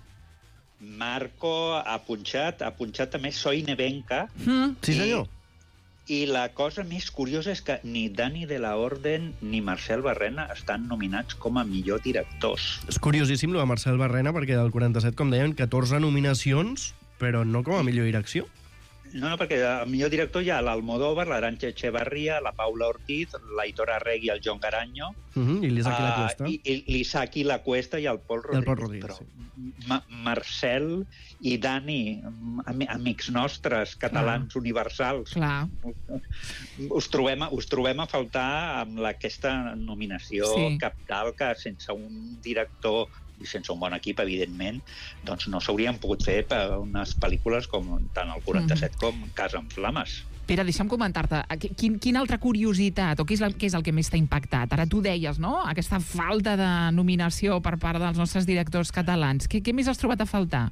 Speaker 10: Marco ha punxat també Soy Nevenka.
Speaker 9: Sí, senyor.
Speaker 10: I la cosa més curiosa és que ni Dani de la Orden ni Marcel Barrena estan nominats com a millor directors.
Speaker 9: És curiosíssim, el de Marcel Barrena, perquè del 47, com deien, 14 nominacions, però no com a millor direcció.
Speaker 10: No, perquè el millor director hi ha l'Almodóvar, l'Arantxa Echevarría, la Paula Ortiz, l'Aitor Arregui i el John Garanyo.
Speaker 9: I l'Isaki La Cuesta.
Speaker 10: I l'Isaki La Cuesta i el Pol Rodríguez. Però Marcel i Dani, amics nostres, catalans universals, us trobem a faltar amb aquesta nominació cabdal, que sense un director i sense un bon equip, evidentment, doncs no s'haurien pogut fer per unes pel·lícules com tant el 47 com Casa en Flames.
Speaker 1: Pere, deixa'm comentar-te, quina altra curiositat o què és el que més t'ha impactat? Ara tu deies, no?, aquesta falta de nominació per part dels nostres directors catalans. Què més has trobat a faltar?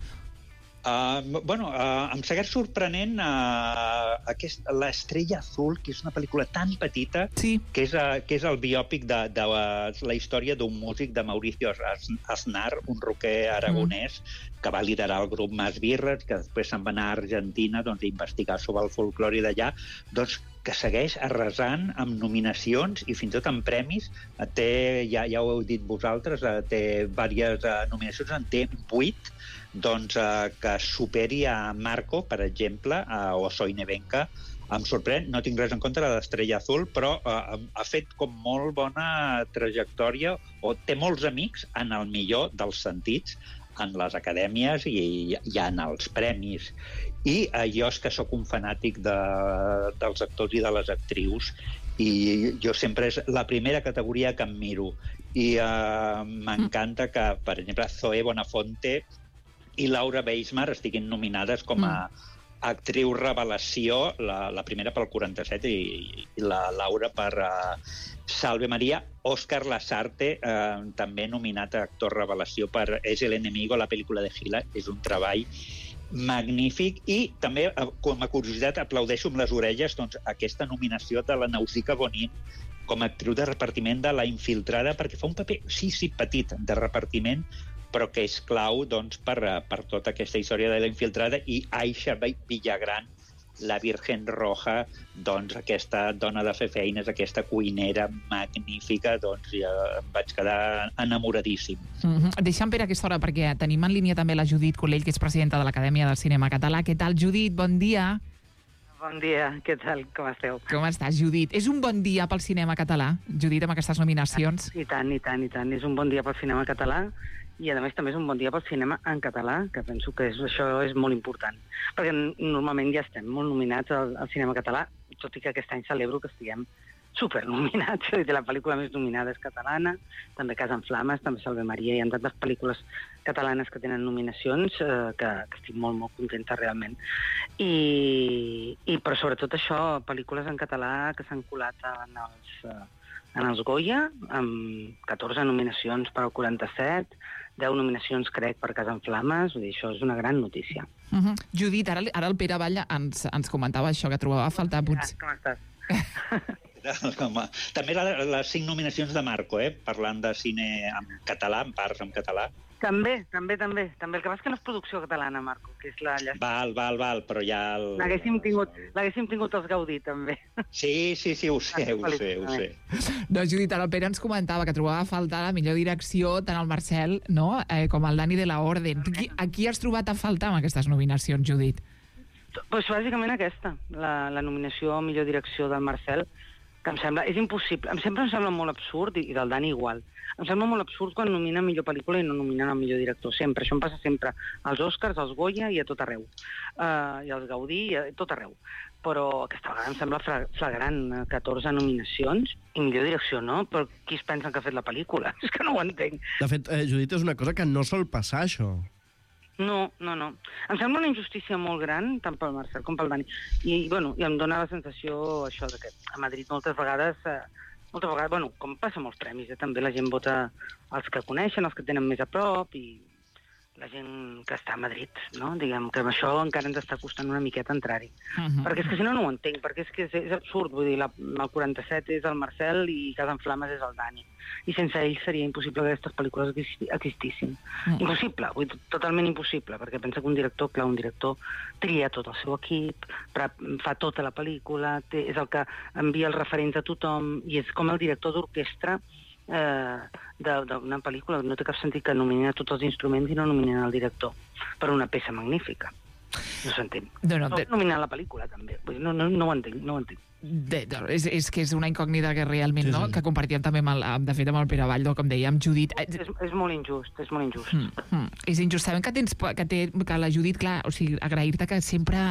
Speaker 10: Em segueix sorprenent l'Estrella Azul, que és una pel·lícula tan petita, que és el biòpic de la història d'un músic de Mauricio Aznar, un rocker aragonès, que va liderar el grup Mas Birres, que després se'n va anar a Argentina a investigar sobre el folclore d'allà, que segueix arrasant amb nominacions i fins i tot amb premis. Ja ho heu dit vosaltres, té diverses nominacions, en té 8, que superi a Marco, per exemple, o a Soy Nevenka. Em sorprèn, no tinc res en contra de l'Estrella Azul, però ha fet com molt bona trajectòria, o té molts amics, en el millor dels sentits, en les acadèmies i en els premis. I jo és que sóc un fanàtic dels actors i de les actrius, i jo sempre és la primera categoria que em miro. I m'encanta que, per exemple, Zoe Bonafonte i Laura Weismar estiguin nominades com a actriu revelació, la primera pel 47 i la Laura per Salve María. Òscar Lasarte, també nominat a actor revelació per Es el enemigo, la pel·lícula de Gila. És un treball magnífic. I també, com a curiositat, aplaudeixo amb les orelles aquesta nominació de la Nausicaa Bonin com a actriu de repartiment de La Infiltrada, perquè fa un paper, sí, petit, de repartiment, però que és clau per tota aquesta història de La Infiltrada. I Aisha Villagrán, la Virgen Roja, aquesta dona de fer feines, aquesta cuinera magnífica, ja em vaig quedar enamoradíssim.
Speaker 1: Deixa'm per aquesta hora, perquè tenim en línia també la Judit Collell, que és presidenta de l'Acadèmia del Cinema Català. Què tal, Judit? Bon dia.
Speaker 11: Bon dia, què tal? Com esteu?
Speaker 1: Com estàs, Judit? És un bon dia pel cinema català, Judit, amb aquestes nominacions?
Speaker 11: I tant. És un bon dia pel cinema català, i a més també és un bon dia pel cinema en català, que penso que això és molt important, perquè normalment ja estem molt nominats al cinema català, tot i que aquest any celebro que estiguem supernominats. La pel·lícula més nominada és catalana, també Casa en Flames, també Salve María, hi ha tantes pel·lícules catalanes que tenen nominacions que estic molt, molt contenta realment. Però sobretot això, pel·lícules en català que s'han colat en els Goya, amb 14 nominacions per al 47, 10 nominacions, crec, per Casa en Flames. Vull dir, això és una gran notícia.
Speaker 1: Judit, ara el Pere Batlle ens comentava això, que trobava a faltar potser...
Speaker 11: Com estàs?
Speaker 10: També les 5 nominacions de Marco, parlant de cine en català, en parts en català.
Speaker 11: També. El que passa és que no és producció catalana, Marco, que és la llàstima.
Speaker 10: Val, però ja...
Speaker 11: L'haguéssim tingut els Gaudí, també.
Speaker 10: Sí, ho sé.
Speaker 1: Doncs, Judit, el Pere ens comentava que trobava a faltar la millor direcció tant el Marcel com el Dani de la Orden. A qui has trobat a faltar amb aquestes nominacions, Judit?
Speaker 11: Doncs bàsicament aquesta, la nominació a millor direcció del Marcel, que em sembla, és impossible, sempre em sembla molt absurd, i del Dani igual, em sembla molt absurd quan nominen millor pel·lícula i no nominen el millor director, sempre, això em passa sempre als Oscars, als Goya i a tot arreu, i als Gaudí i a tot arreu, però aquesta vegada em sembla flagrant, 14 nominacions, i millor direcció no, però qui es pensa que ha fet la pel·lícula? És que no ho entenc.
Speaker 9: De fet, Judit, és una cosa que no sol passar, això.
Speaker 11: No. Em sembla una injustícia molt gran, tant pel Marcel com pel Dani. I em dóna la sensació això de que a Madrid moltes vegades, com passa amb els premis, també la gent vota els que coneixen, els que tenen més a prop, i la gent que està a Madrid, no? Diguem que amb això encara ens està costant una miqueta entrar-hi. Perquè és que si no ho entenc, perquè és que és absurd, vull dir, el 47 és el Marcel i Casa en Flames és el Dani. I sense ell seria impossible que aquestes pel·lícules existissin. Impossible, totalment impossible, perquè pensa que un director tria tot el seu equip, fa tota la pel·lícula, és el que envia els referents a tothom, i és com el director d'orquestra d'una pel·lícula. No té cap sentit que nominin a tots els instruments i no nominin el director per una peça magnífica. No s'entén. No nominar la pel·lícula, també. No ho entenc.
Speaker 1: És que és una incògnita que realment, no? Que compartíem també, de fet, amb el Pere Batlle, com deia, amb Judit.
Speaker 11: És molt injust,
Speaker 1: És injust. Sabem que la Judit, clar, o sigui, agrair-te que sempre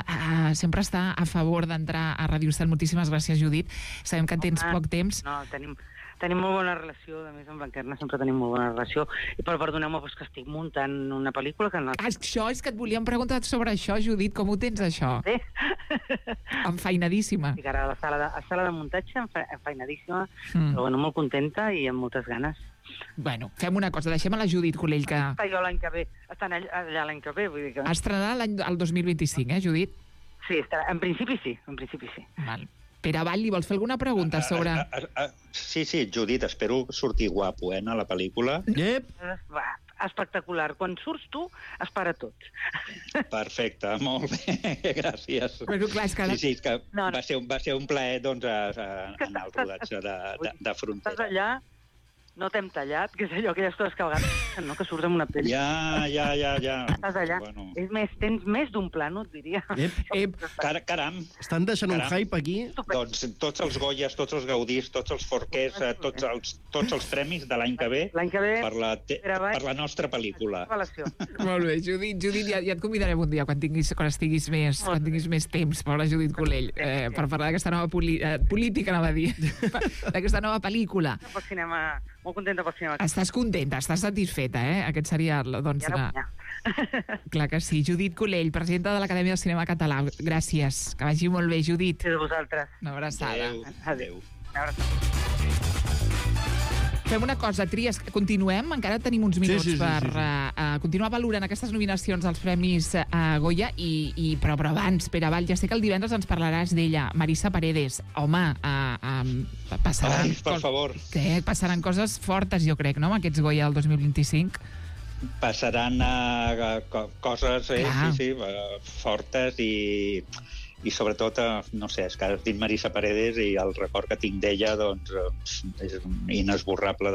Speaker 1: està a favor d'entrar a Ràdio Estel. Moltíssimes gràcies, Judit. Sabem que tens poc temps.
Speaker 11: No, Tenim molt bona relació, a més amb Blanquerna sempre tenim molt bona relació, però perdoneu-me, que estic muntant una pel·lícula que no...
Speaker 1: Això és que et volíem preguntar sobre això, Judit, com ho tens, això?
Speaker 11: Sí.
Speaker 1: Enfeinadíssima.
Speaker 11: Estic ara a la sala de muntatge, enfeinadíssima, però bueno, molt contenta i amb moltes ganes.
Speaker 1: Bueno, fem una cosa, deixem a la Judit Colell que...
Speaker 11: Està jo l'any que ve, estan allà l'any que ve, vull dir que...
Speaker 1: Estrenarà el 2025, Judit?
Speaker 11: Sí, en principi sí,
Speaker 1: Val. Pere Vall, li vols fer alguna pregunta sobre...
Speaker 10: Sí, Judit, espero sortir guapo, a la pel·lícula.
Speaker 11: Va, espectacular. Quan surts tu, es para tot.
Speaker 10: Perfecte, molt bé, gràcies.
Speaker 1: Però clar, és que...
Speaker 10: Sí, és que va ser un plaer, doncs, anar al rodatge de Frontera.
Speaker 11: Estàs allà, no t'hem tallat, que és allò, aquelles coses que a vegades no, que surts amb una pel·li.
Speaker 10: Ja.
Speaker 11: Estàs allà.
Speaker 10: Bueno.
Speaker 11: Tens més d'un plano, et diria.
Speaker 10: Caram.
Speaker 9: Estan deixant un hype aquí.
Speaker 10: Doncs tots els Goyes, tots els Gaudís, tots els Forquers, tots els premis de l'any que ve per la nostra pel·lícula.
Speaker 1: Molt bé, Judit, ja et convidarem un dia quan estiguis més temps per la Judit Colell per parlar d'aquesta nova política, anava a dir, d'aquesta nova pel·lícula.
Speaker 11: Pel cinema... Molt contenta pel cinema.
Speaker 1: Estàs contenta, estàs satisfeta, Aquest seria, doncs... Clar que sí. Judit Colell, presidenta de l'Acadèmia de Cinema Català. Gràcies. Que vagi molt bé, Judit.
Speaker 11: Sí, de vosaltres.
Speaker 1: Una abraçada.
Speaker 10: Adéu.
Speaker 11: Una abraçada.
Speaker 1: Fem una cosa, Trias, continuem, encara tenim uns minuts per continuar valorant aquestes nominacions als Premis Goya, però abans, Pere Vall, ja sé que el divendres ens parlaràs d'ella, Marisa Paredes. Home, passaran...
Speaker 10: per favor.
Speaker 1: Què? Passaran coses fortes, jo crec, no?, amb aquests Goya del 2025.
Speaker 10: Passaran coses, fortes i sobretot, no sé, és que has dit Marisa Paredes i el record que tinc d'ella, doncs, és inesborrable.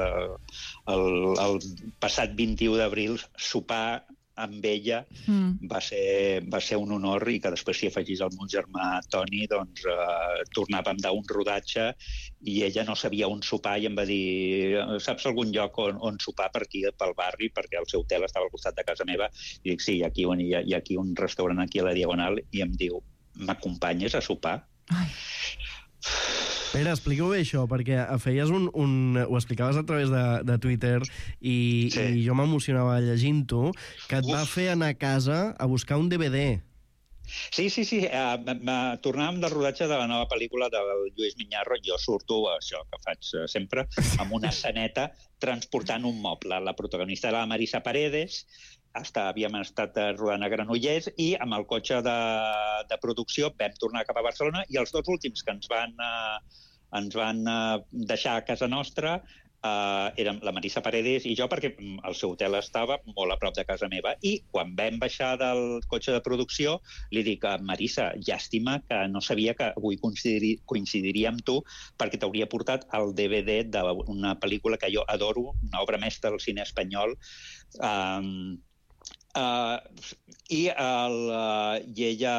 Speaker 10: El passat 21 d'abril, sopar amb ella va ser un honor, i que després s'hi afegís el meu germà Toni, doncs tornàvem d'un rodatge i ella no sabia on sopar i em va dir, saps algun lloc on sopar per aquí, pel barri, perquè el seu hotel estava al costat de casa meva, i dic, sí, hi ha aquí un restaurant aquí a la Diagonal, i em diu, m'acompanyes a sopar?
Speaker 9: Pere, explica-ho bé, això, perquè feies ho explicaves a través de Twitter i jo m'emocionava llegint-ho, que et va fer anar a casa a buscar un DVD.
Speaker 10: Sí. Tornàvem del rodatge de la nova pel·lícula del Lluís Miñarro. Jo surto, això que faig sempre, amb una esceneta transportant un moble. La protagonista era la Marisa Paredes, havíem estat rodant a Granollers, i amb el cotxe de producció vam tornar cap a Barcelona, i els dos últims que ens van deixar a casa nostra eren la Marisa Paredes i jo, perquè el seu hotel estava molt a prop de casa meva. I quan vam baixar del cotxe de producció, li dic, Marisa, llàstima que no sabia que avui coincidiria amb tu, perquè t'hauria portat el DVD d'una pel·lícula que jo adoro, una obra mestra del cine espanyol, i ella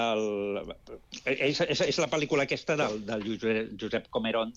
Speaker 10: és la pel·lícula aquesta del Josep Comerón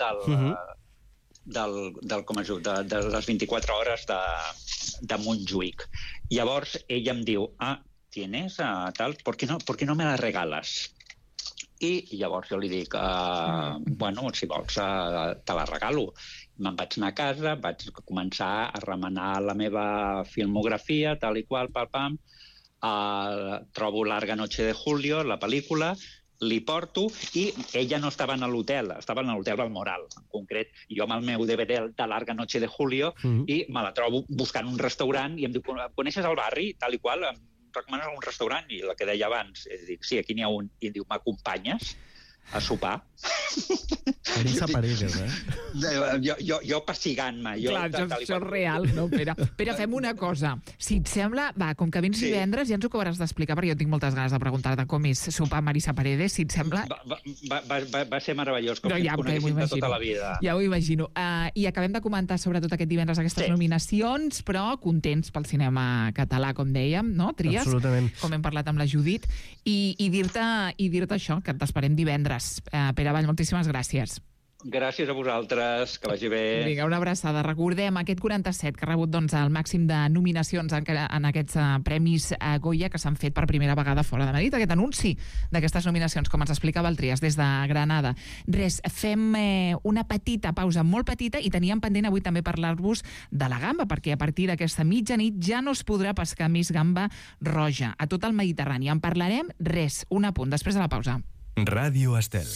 Speaker 10: de les 24 hores de Montjuïc. Llavors ella em diu, tienes tal, ¿por qué no me la regalas? I llavors jo li dic, bueno, si vols te la regalo. Me'n vaig anar a casa, vaig començar a remenar la meva filmografia, tal i qual, pam, trobo Larga Noche de Julio, la pel·lícula, li porto, i ella no estava en l'hotel, estava en l'hotel Balmoral, en concret. Jo amb el meu DVD de Larga Noche de Julio, i me la trobo buscant un restaurant, i em diu, coneixes el barri, tal i qual, em recomanes algun restaurant? I la que deia abans, dic, sí, aquí n'hi ha un, i diu, m'acompanyes a sopar?
Speaker 9: Marisa Paredes,
Speaker 10: Jo pessigant-me.
Speaker 1: Clar, això és real, no, Pere? Pere, fem una cosa. Si et sembla, com que vens divendres, ja ens ho acabaràs d'explicar, perquè jo tinc moltes ganes de preguntar-te com és sopar Marisa Paredes, si et sembla...
Speaker 10: Va ser meravellós, com ens coneixem de tota la vida.
Speaker 1: Ja ho imagino. I acabem de comentar, sobretot aquest divendres, aquestes nominacions, però contents pel cinema català, com dèiem, no, Trias?
Speaker 9: Absolutament.
Speaker 1: Com hem parlat amb la Judit. I dir-te això, que t'esperem divendres. Pere Vall, moltíssimes gràcies.
Speaker 10: Gràcies a vosaltres, que vagi bé.
Speaker 1: Vinga, una abraçada. Recordem aquest 47 que ha rebut el màxim de nominacions en aquests premis Goya que s'han fet per primera vegada fora de Madrid. Aquest anunci d'aquestes nominacions, com ens explicava el Trias, des de Granada. Res, fem una petita pausa, molt petita, i teníem pendent avui també parlar-vos de la gamba, perquè a partir d'aquesta mitjanit ja no es podrà pescar més gamba roja a tot el Mediterrani. En parlarem, res, un apunt, després de la pausa.
Speaker 12: Ràdio Estel.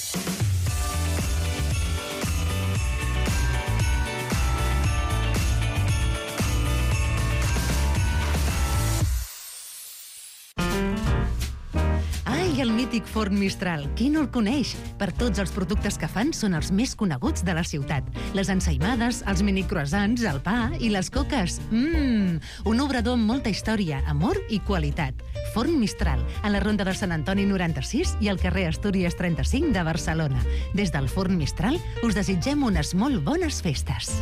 Speaker 5: I el mític forn Mistral, qui no el coneix? Per tots els productes que fan són els més coneguts de la ciutat. Les ensaïmades, els minicroissants, el pa i les coques. Un obrador amb molta història, amor i qualitat. Forn Mistral, a la Ronda de Sant Antoni 96 i al carrer Astúries 35 de Barcelona. Des del Forn Mistral us desitgem unes molt bones festes.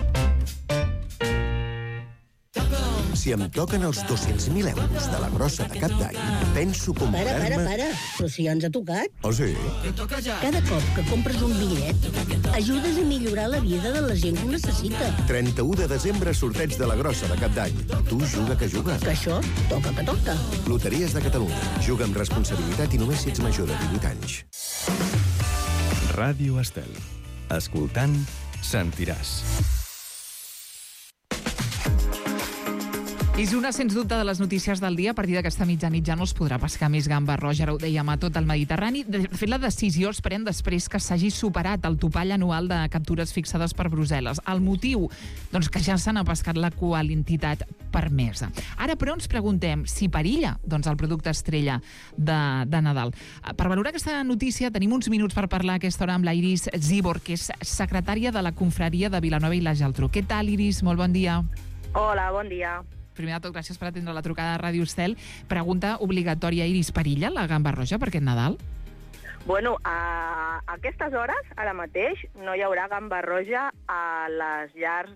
Speaker 13: Si em toquen els 200.000 euros de la grossa de cap d'any, penso comprar-me...
Speaker 14: Para, però si ja ens ha tocat.
Speaker 13: Oh, sí?
Speaker 14: Cada cop que compres un bitllet, ajudes a millorar la vida de la gent que ho necessita.
Speaker 13: 31 de desembre, sorteig de la grossa de cap d'any. Tu juga que juga.
Speaker 14: Que això toca que toca.
Speaker 13: Loteries de Catalunya. Juga amb responsabilitat i només si ets major de 18 anys.
Speaker 12: Ràdio Estel. Escoltant, sentiràs.
Speaker 1: És una, sens dubte, de les notícies del dia. A partir d'aquesta mitjanit ja no es podrà pescar més gamba roja, ara ho dèiem, a tot el Mediterrani. De fet, la decisió es pren després que s'hagi superat el topall anual de captures fixades per Brussel·les. El motiu? Doncs que ja se n'ha pescat la quantitat permesa. Ara, però, ens preguntem si perilla el producte estrella de Nadal. Per valorar aquesta notícia tenim uns minuts per parlar a aquesta hora amb la Iris Zibor, que és secretària de la confraria de Vilanova i la Geltrú. Què tal, Iris? Molt bon dia.
Speaker 15: Hola, bon dia.
Speaker 1: Primer de tot, gràcies per atendre la trucada de Ràdio Estel. Pregunta obligatòria, Iris, perilla la gamba roja per aquest Nadal?
Speaker 15: Bueno, a aquestes hores, ara mateix, no hi haurà gamba roja a les llars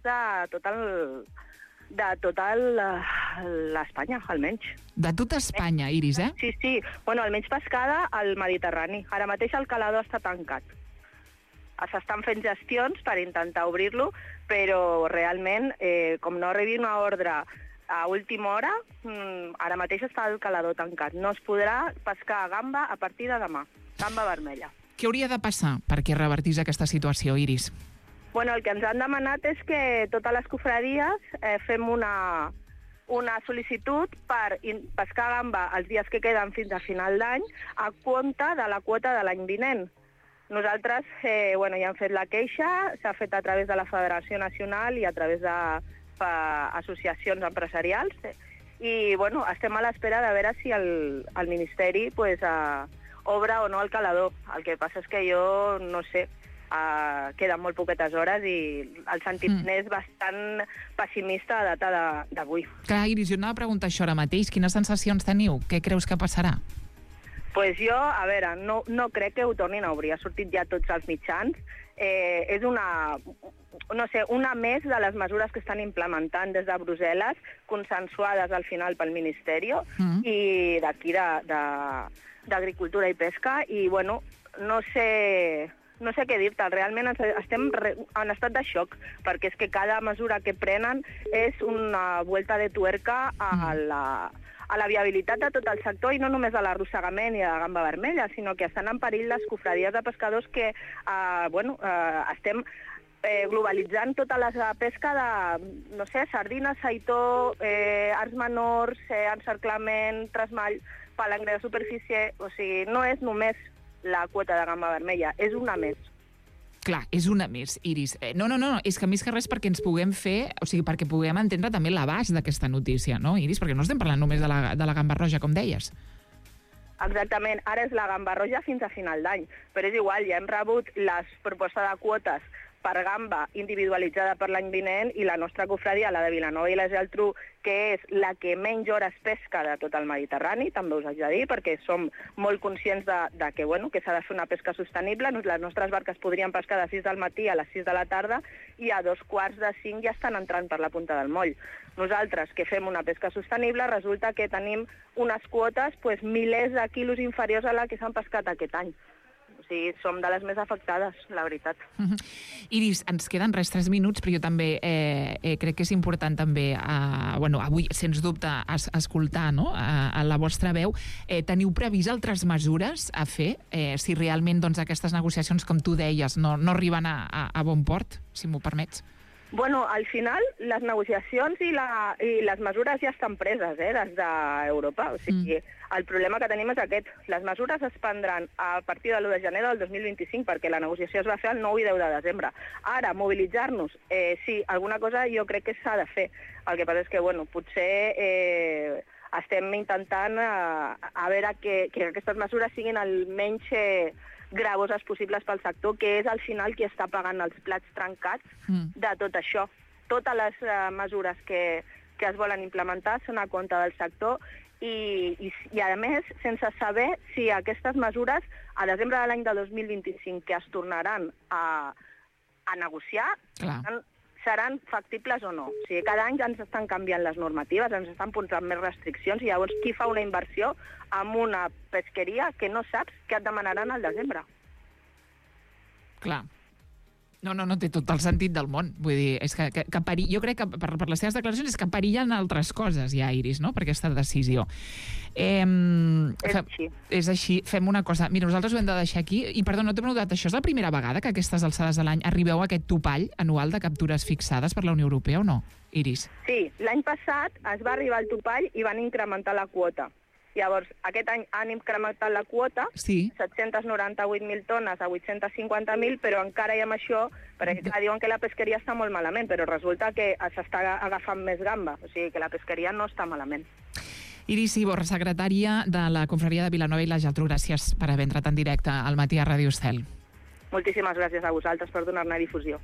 Speaker 15: de tota l'Espanya, almenys.
Speaker 1: De tota Espanya, Iris, eh?
Speaker 15: Sí. Bueno, almenys pescada al Mediterrani. Ara mateix el calador està tancat. S'estan fent gestions per intentar obrir-lo, però realment, com no arribi una ordre a última hora, ara mateix està el calador tancat. No es podrà pescar gamba a partir de demà. Gamba vermella.
Speaker 1: Què hauria de passar perquè revertís aquesta situació, Iris?
Speaker 15: Bueno, el que ens han demanat és que totes les confraries fem una sol·licitud per pescar gamba els dies que queden fins a final d'any a compte de la quota de l'any vinent. Nosaltres ja hem fet la queixa, s'ha fet a través de la Federació Nacional i a través d'associacions empresarials i estem a l'espera de veure si el Ministeri obre o no el calador. El que passa és que jo no sé, queden molt poquetes hores i el sentiment és bastant pessimista a data d'avui.
Speaker 1: Clar, Iris, jo anava a preguntar això ara mateix. Quines sensacions teniu? Què creus que passarà?
Speaker 15: Pues jo, a veure, no crec que ho tornin a obrir. Ha sortit ja tots els mitjans. És una més de les mesures que estan implementant des de Brussel·les, consensuades al final pel Ministeri i d'aquí d'Agricultura i Pesca. I, no sé què dir-te. Realment estem en estat de xoc, perquè és que cada mesura que prenen és una vuelta de tuerca a la viabilitat de tot el sector i no només a l'arrossegament i a la gamba vermella, sinó que estan en perill les confraries de pescadors que estem globalitzant tota la pesca de, sardines, saitó, arts menors, encerclament, trasmall, palangre de superfície. O sigui, no és només la quota de gamba vermella, és una més.
Speaker 1: Clar, és una més, Iris. No, és que més que res perquè ens puguem fer, o sigui, perquè puguem entendre també l'abast d'aquesta notícia, no, Iris? Perquè no estem parlant només de la gamba roja, com deies.
Speaker 15: Exactament, ara és la gamba roja fins a final d'any, però és igual, ja hem rebut les propostes de quotes per gamba individualitzada per l'any vinent i la nostra confraria, la de Vilanova i la Geltrú, que és la que menys hores pesca de tot el Mediterrani, també us haig de dir, perquè som molt conscients que s'ha de fer una pesca sostenible. Les nostres barques podrien pescar de 6 del matí a les 6 de la tarda i a 4:45 ja estan entrant per la punta del moll. Nosaltres, que fem una pesca sostenible, resulta que tenim unes quotes milers de quilos inferiors a la que s'han pescat aquest any. O O sigui, som de les més afectades, la veritat.
Speaker 1: Iris, ens queden res 3 minuts, però jo també crec que és important també, avui, sens dubte, escoltar a la vostra veu. Teniu previst altres mesures a fer si realment aquestes negociacions, com tu deies, no arriben a bon port, si m'ho permets?
Speaker 15: Bueno, al final, les negociacions i les mesures ja estan preses des d'Europa. O sigui, el problema que tenim és aquest. Les mesures es prendran a partir de l'1 de gener del 2025, perquè la negociació es va fer el 9 i 10 de desembre. Ara, mobilitzar-nos, sí, alguna cosa jo crec que s'ha de fer. El que passa és que, potser estem intentant a veure que aquestes mesures siguin el menys gravoses possibles pel sector, que és al final qui està pagant els plats trencats de tot això. Totes les mesures que es volen implementar són a compte del sector i a més, sense saber si aquestes mesures a desembre de l'any de 2025 que es tornaran a negociar seran factibles o no. O sigui, cada any ens estan canviant les normatives, ens estan posant més restriccions i llavors qui fa una inversió en una pesqueria que no saps què et demanaran al desembre?
Speaker 1: Clar. No té tot el sentit del món. Vull dir, és que jo crec que per les teves declaracions és que perillen altres coses ja, Iris, no?, per aquesta decisió. És així. Fem una cosa. Mira, nosaltres ho hem de deixar aquí. I, perdó, no t'he preguntat, això és la primera vegada que a aquestes alçades de l'any arribeu a aquest topall anual de captures fixades per la Unió Europea o no, Iris?
Speaker 15: Sí, l'any passat es va arribar al topall i van incrementar la quota. Llavors, aquest any han incrementat la quota, 798.000 tones a 850.000, però encara hi ha això, perquè diuen que la pesqueria està molt malament, però resulta que s'està agafant més gamba, o sigui que la pesqueria no està malament.
Speaker 1: Iris Ibor, secretària de la Confraria de Vilanova i la Geltrú, gràcies per haver entrat en directe al Matí a Ràdio Estel.
Speaker 15: Moltíssimes gràcies a vosaltres per donar-ne difusió.